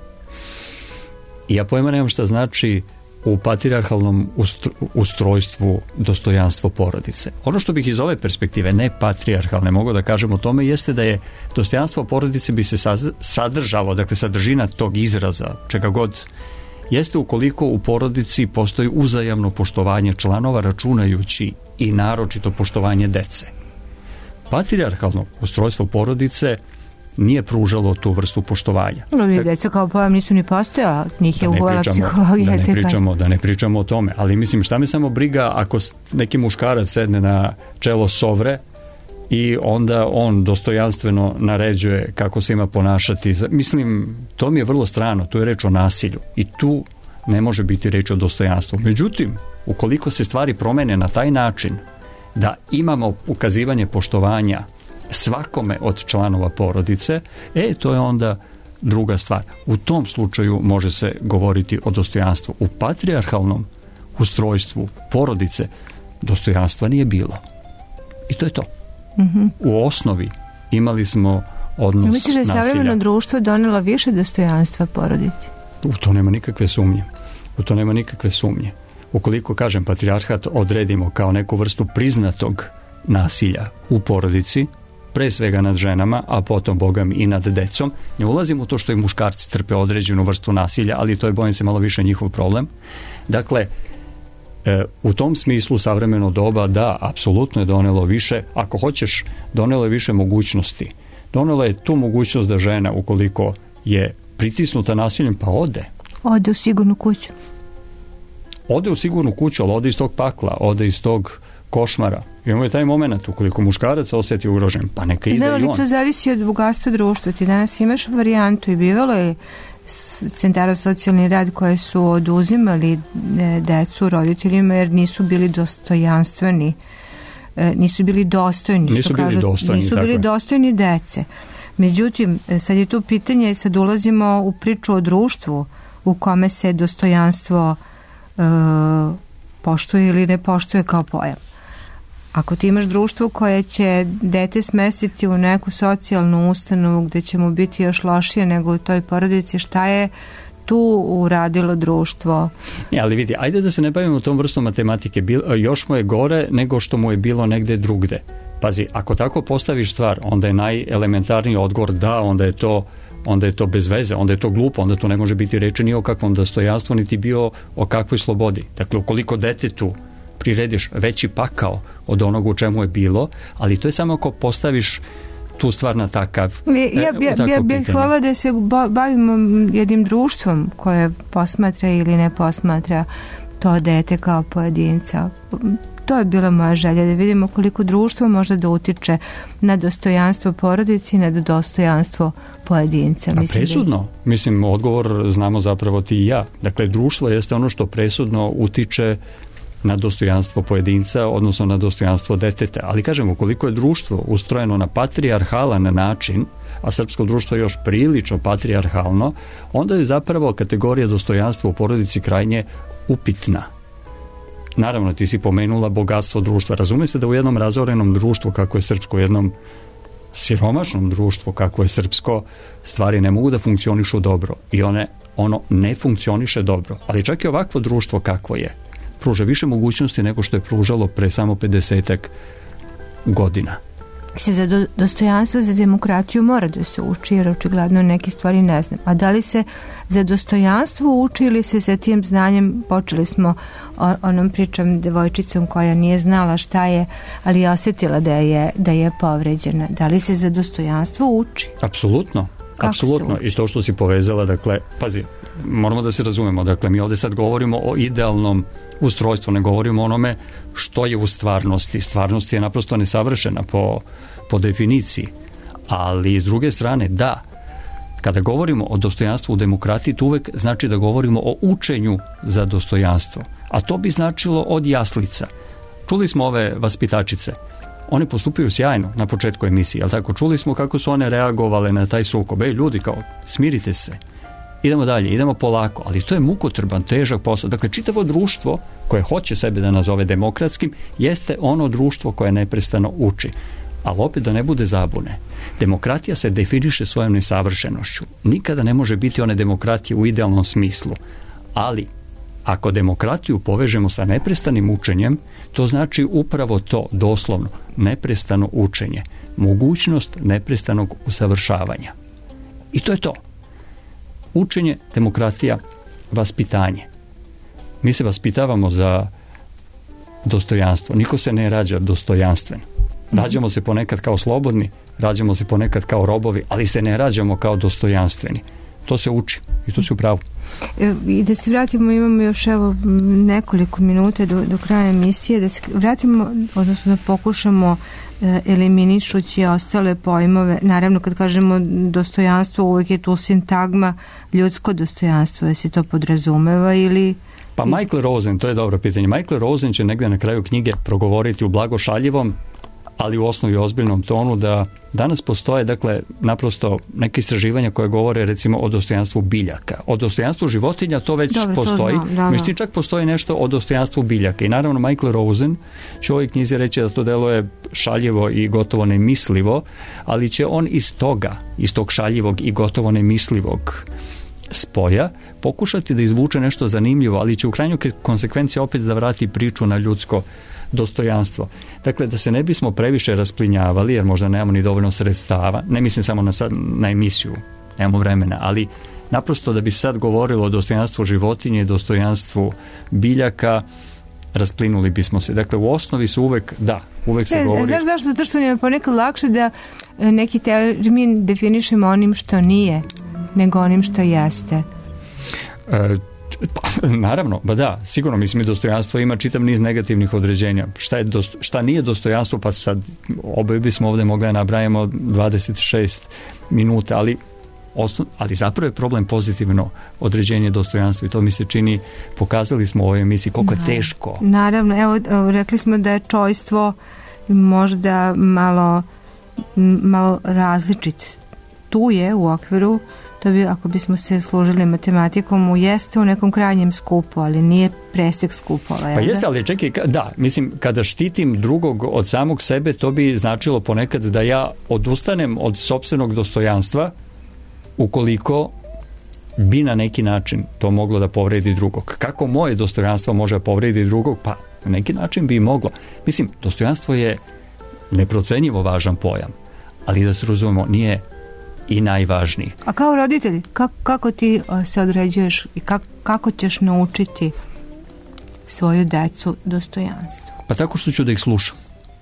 S6: I ja pojma nemam šta znači u patrijarhalnom ustrojstvu dostojanstvo porodice. Ono što bih iz ove perspektive, ne patrijarhalne, mogu da kažem o tome, jeste da je dostojanstvo porodice bi se sadržalo, dakle sadržina tog izraza, čega god, jeste ukoliko u porodici postoji uzajamno poštovanje članova, računajući i naročito poštovanje dece. Patrijarhalno ustrojstvo porodice nije pružalo tu vrstu poštovanja.
S5: No, deca kao pojam nisu ni postojala, njih je uvela psihologija.
S6: Da ne, pričamo, da ne pričamo o tome, ali mislim, šta me samo briga ako neki muškarac sedne na čelo sovre i onda on dostojanstveno naređuje kako se ima ponašati. Mislim, to mi je vrlo strano, tu je reč o nasilju i tu ne može biti reč o dostojanstvu. Međutim, ukoliko se stvari promene na taj način da imamo ukazivanje poštovanja svakome od članova porodice, e, to je onda druga stvar. U tom slučaju može se govoriti o dostojanstvu. U patrijarhalnom ustrojstvu porodice dostojanstva nije bilo. I to je to. Mm-hmm. U osnovi imali smo odnos nasilja.
S5: Misliš da je savremeno društvo donelo više dostojanstva porodici?
S6: U to nema nikakve sumnje. U to nema nikakve sumnje. Ukoliko, kažem, patrijarhat odredimo kao neku vrstu priznatog nasilja u porodici, pre svega nad ženama, a potom, bogam, i nad decom. Ne ulazim u to što i muškarci trpe određenu vrstu nasilja, ali to je, bojim se, malo više njihov problem. Dakle, e, u tom smislu savremeno doba, da, apsolutno je donelo više, ako hoćeš, donelo je više mogućnosti. Donelo je tu mogućnost da žena, ukoliko je pritisnuta nasiljem, pa ode.
S5: Ode u sigurnu kuću.
S6: Ode u sigurnu kuću, ali ode iz tog pakla, ode iz tog košmara. Imamo je taj moment, ukoliko muškarac osjeti ugrožen, pa neka ide i on.
S5: Znam li to zavisi od bogatstva društva? Ti danas imaš varijantu i bivalo je centara socijalni rad koje su oduzimali decu roditeljima jer nisu bili dostojanstveni, nisu bili dostojni,
S6: nisu
S5: što
S6: bili
S5: kažu,
S6: dostojni,
S5: nisu bili
S6: je.
S5: dostojni dece. Međutim, sad je tu pitanje, sad ulazimo u priču o društvu u kome se dostojanstvo uh, poštuje ili ne poštuje kao pojam. Ako ti imaš društvo koje će dete smestiti u neku socijalnu ustanovu gde će mu biti još lošije nego u toj porodici, šta je tu uradilo društvo?
S6: Ne, ali vidi, ajde da se ne bavimo tom vrstom matematike. Bil, još mu je gore nego što mu je bilo negde drugde. Pazi, ako tako postaviš stvar, onda je najelementarniji odgovor da, onda je to onda je to bez veze, onda je to glupo, onda to ne može biti reči ni o kakvom dostojanstvu, niti bio o kakvoj slobodi. Dakle, ukoliko detetu prirediš veći pakao od onog u čemu je bilo, ali to je samo ako postaviš tu stvar na takav
S5: Ja, ja, ja bih hvala da se bavimo jednim društvom koje posmatra ili ne posmatra to dete kao pojedinca. To je bila moja želja, da vidimo koliko društvo može da utiče na dostojanstvo porodici i na dostojanstvo pojedinca.
S6: A
S5: mislim
S6: presudno?
S5: Da...
S6: Mislim, odgovor znamo zapravo ti i ja. Dakle, društvo jeste ono što presudno utiče na dostojanstvo pojedinca, odnosno na dostojanstvo deteta. Ali kažem, ukoliko je društvo ustrojeno na patrijarhalan način, a srpsko društvo je još prilično patrijarhalno, onda je zapravo kategorija dostojanstva u porodici krajnje upitna. Naravno, ti si pomenula bogatstvo društva. Razume se da u jednom razorenom društvu, kako je srpsko, u jednom siromašnom društvu, kako je srpsko, stvari ne mogu da funkcionišu dobro. I one, ono ne funkcioniše dobro. Ali čak i ovakvo društvo kakvo je, pruža više mogućnosti nego što je pružalo pre samo pedesetak godina.
S5: se za do, dostojanstvo, za demokratiju mora da se uči, jer očigledno neke stvari ne znam. A da li se za dostojanstvo uči ili se sa tim znanjem, počeli smo o, onom pričom devojčicom koja nije znala šta je, ali je osjetila da je, da je povređena. Da li se za dostojanstvo uči?
S6: Apsolutno.
S5: Kako
S6: Apsolutno. I to što si povezala, dakle, pazi, moramo da se razumemo, dakle, mi ovdje sad govorimo o idealnom ustrojstvu, ne govorimo o onome što je u stvarnosti. Stvarnost je naprosto nesavršena po, po definiciji, ali s druge strane, da, kada govorimo o dostojanstvu u demokratiji, to uvek znači da govorimo o učenju za dostojanstvo, a to bi značilo od jaslica. Čuli smo ove vaspitačice, one postupaju sjajno na početku emisije, ali tako, čuli smo kako su one reagovale na taj sukob. Ej, ljudi, kao, smirite se, idemo dalje, idemo polako, ali to je mukotrpan, težak posao. Dakle, čitavo društvo koje hoće sebe da nazove demokratskim jeste ono društvo koje neprestano uči. Ali opet da ne bude zabune. Demokratija se definiše svojom nesavršenošću. Nikada ne može biti one demokratije u idealnom smislu. Ali, ako demokratiju povežemo sa neprestanim učenjem, to znači upravo to, doslovno, neprestano učenje. Mogućnost neprestanog usavršavanja. I to je to. Učenje, demokratija, vaspitanje. Mi se vaspitavamo za dostojanstvo. Niko se ne rađa dostojanstven. Rađamo se ponekad kao slobodni, rađamo se ponekad kao robovi, ali se ne rađamo kao dostojanstveni. To se uči i to si u pravu.
S5: I da se vratimo, imamo još evo nekoliko minuta do, do kraja emisije, da se vratimo, odnosno da pokušamo eliminišući ostale pojmove. Naravno, kad kažemo dostojanstvo, uvijek je tu sintagma ljudsko dostojanstvo. Jesi to podrazumeva ili...
S6: Pa Michael Rosen, to je dobro pitanje. Michael Rosen će negdje na kraju knjige progovoriti u blagošaljivom, ali u osnovi ozbiljnom tonu, da danas postoje, dakle, naprosto neke istraživanja koje govore, recimo, o dostojanstvu biljaka. O dostojanstvu životinja to već Dobre, postoji. To da, Međutim, čak postoji nešto o dostojanstvu biljaka. I naravno, Michael Rosen će u ovoj knjizi reći da to deluje šaljivo i gotovo nemislivo, ali će on iz toga, iz tog šaljivog i gotovo nemislivog spoja pokušati da izvuče nešto zanimljivo, ali će u krajnjoj konsekvenciji opet da vrati priču na ljudsko dostojanstvo. Dakle, da se ne bismo previše rasplinjavali, jer možda nemamo ni dovoljno sredstava, ne mislim samo na, sad, na emisiju, nemamo vremena, ali naprosto da bi sad govorilo o dostojanstvu životinje i dostojanstvu biljaka, rasplinuli bismo se. Dakle, u osnovi su uvek, da, uvek se
S5: e,
S6: govori...
S5: Znaš zašto? Zato što je ponekad lakše da neki termin definišemo onim što nije, nego onim što jeste.
S6: E, Pa, naravno, ba da, sigurno, mislim i dostojanstvo ima čitav niz negativnih određenja. Šta, je dosto, šta nije dostojanstvo, pa sad oboje bismo ovdje mogli da nabrajamo dvadeset šest minuta, ali, osnov, ali zapravo je problem pozitivno određenje dostojanstva i to mi se čini, pokazali smo u ovoj emisiji koliko je teško.
S5: Naravno, evo, rekli smo da je čojstvo možda malo, malo različit. Tu je u okviru, to bi, ako bismo se služili matematikom, u jeste u nekom krajnjem skupu, ali nije presek skupova.
S6: Pa jeste, ali čekaj, da, mislim, kada štitim drugog od samog sebe, to bi značilo ponekad da ja odustanem od sopstvenog dostojanstva ukoliko bi na neki način to moglo da povredi drugog. Kako moje dostojanstvo može povrediti drugog? Pa na neki način bi moglo. Mislim, dostojanstvo je neprocenjivo važan pojam, ali da se razumemo, nije i najvažniji.
S5: A kao roditelji, kako, kako ti se određuješ i kako, kako ćeš naučiti svoju decu dostojanstvu?
S6: Pa tako što ću da ih slušam.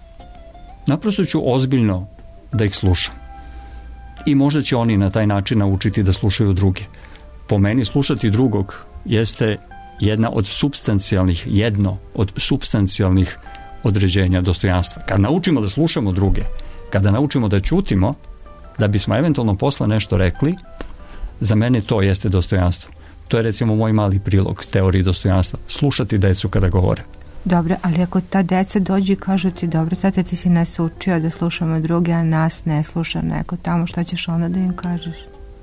S6: Naprosto ću ozbiljno da ih slušam. I možda će oni na taj način naučiti da slušaju druge. Po meni slušati drugog jeste jedna od supstancijalnih, jedno od supstancijalnih određenja dostojanstva. Kad naučimo da slušamo druge, kada naučimo da ćutimo, da bismo eventualno posle nešto rekli, za mene to jeste dostojanstvo. To je recimo moj mali prilog teoriji dostojanstva. Slušati decu kada govore.
S5: Dobro, ali ako ta deca dođu i kažu ti, dobro, tata, ti si nas učio da slušamo druge, a nas ne sluša neko tamo, šta ćeš onda da im kažeš?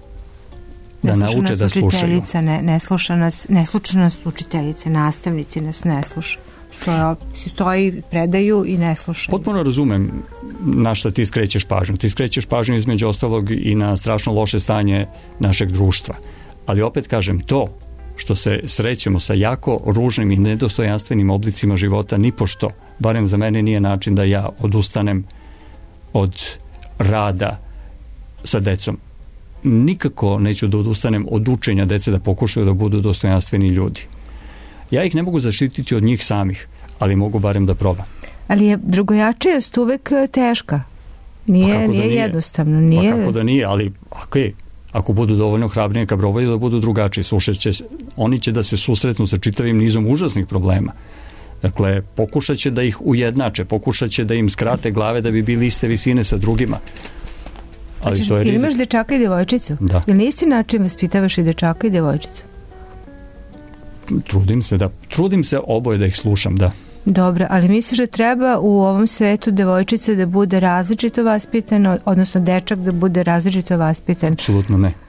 S6: Da nauče da slušaju.
S5: Ne, ne sluša nas, ne sluša nas učiteljice, nastavnici nas ne sluša. Što je, stoji, predaju i ne slušaju.
S6: Potpuno razumem na što ti skrećeš pažnju. Ti skrećeš pažnju između ostalog i na strašno loše stanje našeg društva. Ali opet kažem, to što se srećemo sa jako ružnim i nedostojanstvenim oblicima života, nipošto, barem za mene, nije način da ja odustanem od rada sa decom. Nikako neću da odustanem od učenja dece da pokušaju da budu dostojanstveni ljudi. Ja ih ne mogu zaštititi od njih samih, ali mogu barem da probam.
S5: Ali je drugojačijost uvek teška. Nije,
S6: pa
S5: nije,
S6: nije
S5: jednostavno. Nije...
S6: Pa kako da nije, ali okay, ako budu dovoljno hrabri, neka probaju da budu drugačiji. Slušaće, oni će da se susretnu sa čitavim nizom užasnih problema. Dakle, pokušat će da ih ujednače, pokušat će da im skrate glave da bi bili iste visine sa drugima. Ali
S5: znači,
S6: to je rizik.
S5: Ili imaš dečaka i devojčicu?
S6: Da.
S5: Ili na isti način vaspitavaš i dečaka i devojčicu?
S6: Trudim se da, trudim se oboje da ih slušam, da.
S5: Dobro, ali misliš da treba u ovom svetu devojčica da bude različito vaspitana, odnosno dečak da bude različito vaspitan?
S6: Apsolutno ne.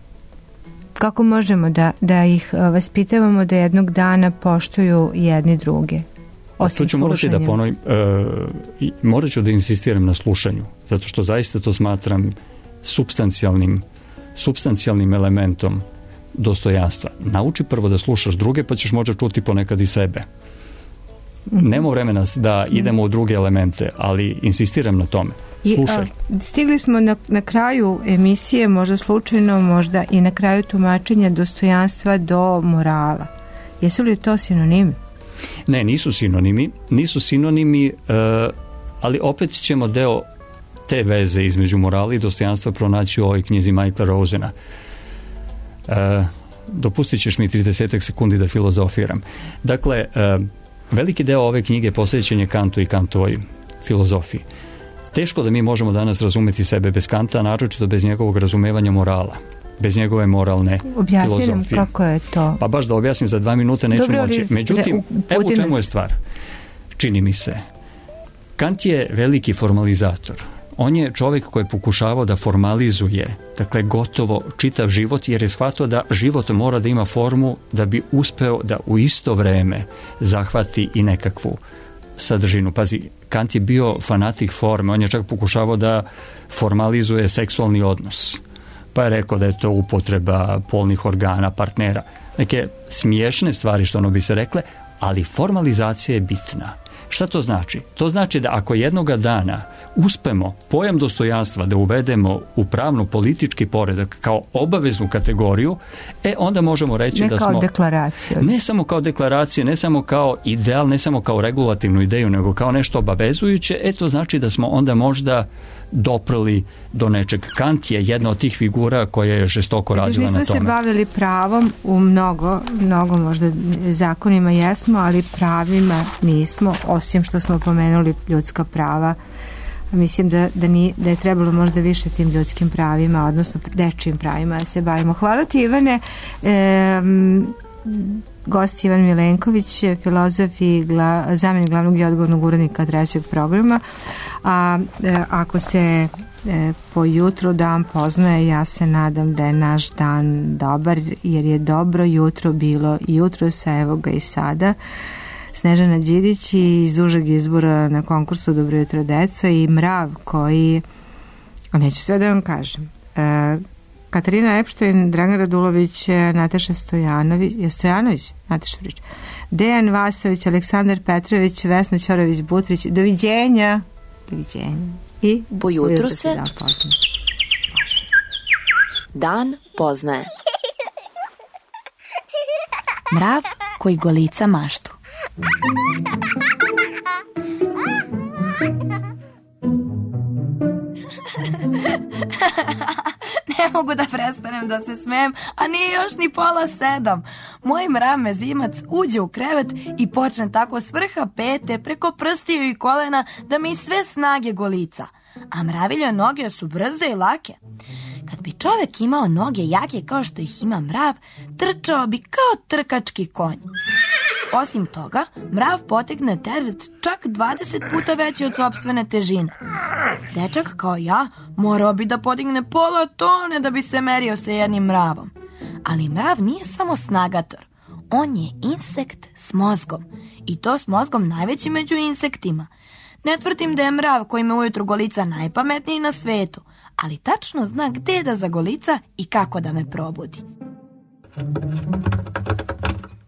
S5: Kako možemo da, da ih vaspitavamo da jednog dana poštuju jedni druge? Osim
S6: to ću morati da ponovim. E, morat ću da insistiram na slušanju, zato što zaista to smatram supstancijalnim, supstancijalnim elementom dostojanstva. Nauči prvo da slušaš druge, pa ćeš možda čuti ponekad i sebe. Nema vremena da idemo u druge elemente, ali insistiram na tome. Slušaj.
S5: I, a, stigli smo na, na kraju emisije, možda slučajno, možda i na kraju tumačenja dostojanstva do morala. Jesu li to sinonimi?
S6: Ne, nisu sinonimi. Nisu sinonimi, uh, ali opet ćemo deo te veze između morala i dostojanstva pronaći u ovoj knjizi Michaela Rosena. Uh, dopustit ćeš mi trideset sekundi da filozofiram. Dakle, uh, veliki deo ove knjige posvećen je Kantu i Kantovoj filozofiji. Teško da mi možemo danas razumeti sebe bez Kanta, naročito bez njegovog razumevanja morala, bez njegove moralne
S5: Objasnim
S6: filozofije.
S5: Objasnim kako je to.
S6: Pa baš da objasnim za dva minuta neću
S5: Dobro,
S6: moći. Međutim,
S5: u,
S6: evo u čemu je stvar. Čini mi se. Kant je veliki formalizator. On je čovjek koji je pokušavao da formalizuje, dakle gotovo čitav život, jer je shvatio da život mora da ima formu da bi uspeo da u isto vreme zahvati i nekakvu sadržinu. Pazi, Kant je bio fanatik forme, on je čak pokušavao da formalizuje seksualni odnos. Pa je rekao da je to upotreba polnih organa, partnera. Neke smiješne stvari što ono bi se rekle, ali formalizacija je bitna. Šta to znači? To znači da ako jednoga dana uspemo pojam dostojanstva da uvedemo u pravno politički poredak kao obaveznu kategoriju, e onda možemo reći
S5: ne
S6: da
S5: kao
S6: smo...
S5: deklaraciju.
S6: Ne samo kao deklaracije, ne samo kao ideal, ne samo kao regulativnu ideju, nego kao nešto obavezujuće, e to znači da smo onda možda doprli do nečeg. Kant je jedna od tih figura koja je žestoko radila na tome.
S5: Mi smo se bavili pravom u mnogo, mnogo možda zakonima jesmo, ali pravima nismo, osim što smo pomenuli ljudska prava. Mislim da, da, ni, da je trebalo možda više tim ljudskim pravima, odnosno dečijim pravima da se bavimo. Hvala ti, Ivane. E, gost Ivan Milenković, filozof i gla, zamjenik glavnog i odgovornog urednika trećeg programa. A e, ako se e, po jutru dan poznaje, ja se nadam da je naš dan dobar, jer je dobro jutro bilo jutro, sa evo ga i sada. Snežana Đidić iz užeg izbora na konkursu Dobro jutro deco i Mrav koji, a neću sve da vam kažem, e, Katarina Epštojn, Dragan Radulović, Nataša Stojanović, je Stojanović, Nataša Frič, Dejan Vasović, Aleksandar Petrović, Vesna Ćorović-Butrić, doviđenja, doviđenja i
S14: po jutru se dan poznaje. Dan poznaje. Mrav koji golica maštu.
S15: Ne mogu da prestanem da se smijem, a nije još ni pola sedam. Moj mrav mezimac uđe u krevet i počne tako s vrha pete preko prstiju i kolena da mi sve snage golica. A mravilje noge su brze i lake. Kad bi čovek imao noge jake kao što ih ima mrav, trčao bi kao trkački konj. Osim toga, mrav potegne teret čak dvadeset puta veći od sopstvene težine. Dečak kao ja morao bi da podigne pola tone da bi se merio sa jednim mravom. Ali mrav nije samo snagator. On je insekt s mozgom. I to s mozgom najveći među insektima. Ne tvrdim da je mrav koji me ujutru golica najpametniji na svetu, ali tačno zna gde da zagolica i kako da me probudi.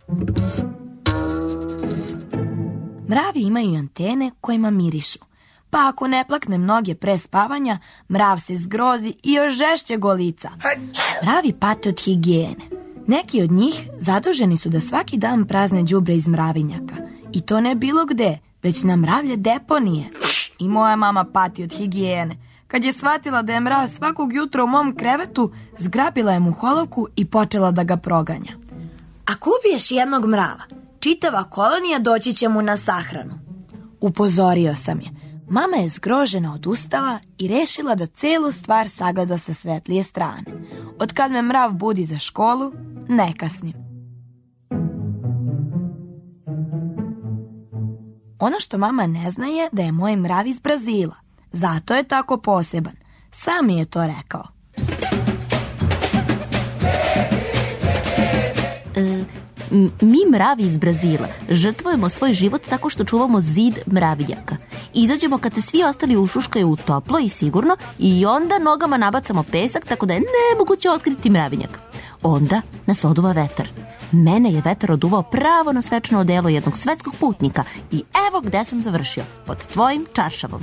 S15: Mravi imaju antene kojima mirišu. Pa ako ne plakne mnoge pre spavanja, mrav se zgrozi i još žešće golica. Mravi pate od higijene. Neki od njih zaduženi su da svaki dan prazne đubre iz mravinjaka. I to ne bilo gde, već na mravlje deponije. I moja mama pati od higijene. Kad je shvatila da je mrav svakog jutra u mom krevetu, zgrabila je muholovku i počela da ga proganja. Ako ubiješ jednog mrava, čitava kolonija doći će mu na sahranu. Upozorio sam je. Mama je zgrožena odustala i rešila da celu stvar sagleda sa svetlije strane. Od kad me mrav budi za školu, ne kasnim. Ono što mama ne zna je da je moj mrav iz Brazila. Zato je tako poseban. Sam mi je to rekao.
S16: E, mi mravi iz Brazila žrtvujemo svoj život tako što čuvamo zid mravinjaka. Izađemo kad se svi ostali ušuškaju u toplo i sigurno i onda nogama nabacamo pesak tako da je nemoguće otkriti mravinjak. Onda nas oduva vetar. Mene je vetar oduvao pravo na svečano odelo jednog svetskog putnika i evo gde sam završio, pod tvojim čaršavom.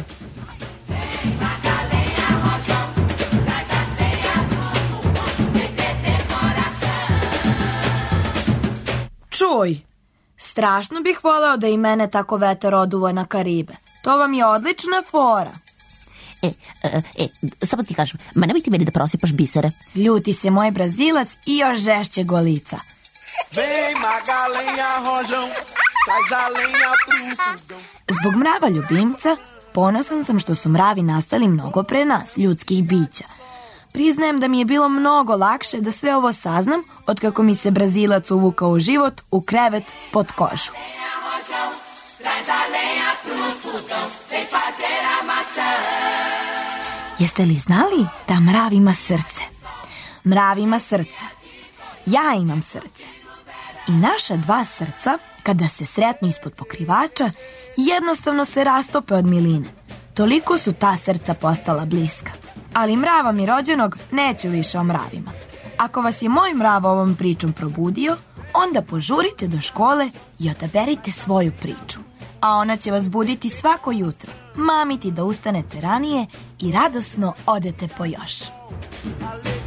S15: Čuj, strašno bih voleo da i mene tako vetar oduva na Karibe. To vam je odlična fora.
S16: E, e, e, samo ti kažem, ma nemoj ti meni da prosipaš bisere.
S15: Ljuti se moj Brazilac i još žešće golica. Zbog mrava ljubimca, ponosan sam što su mravi nastali mnogo pre nas, ljudskih bića. Priznajem da mi je bilo mnogo lakše da sve ovo saznam od kako mi se Brazilac uvukao u život, u krevet, pod kožu. Jeste li znali da mrav ima srce? Mrav ima srce. Ja imam srce. I naša dva srca, kada se sretnu ispod pokrivača, jednostavno se rastope od miline. Toliko su ta srca postala bliska. Ali mrava mi rođenog neću više o mravima. Ako vas je moj mrav ovom pričom probudio, onda požurite do škole i odaberite svoju priču. A ona će vas buditi svako jutro, mamiti da ustanete ranije i radosno odete po još.